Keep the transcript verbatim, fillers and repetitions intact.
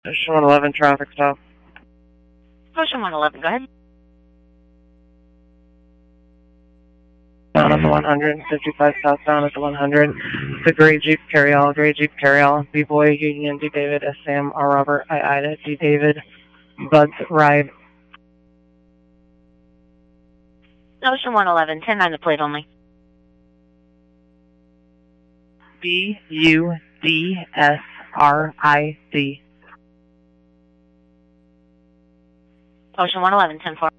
Ocean one eleven, traffic stop. Ocean one eleven, go ahead. Down at the one hundred, fifty-five southbound at the one hundred. The gray Jeep Carryall, gray Jeep Carryall, B-Boy, Union, D. David, S. Sam, R. Robert, I. Ida, D. David, Bud's Ride. Ocean one eleven, ten nine the plate only. B U D S R I C. Ocean one eleven, ten four.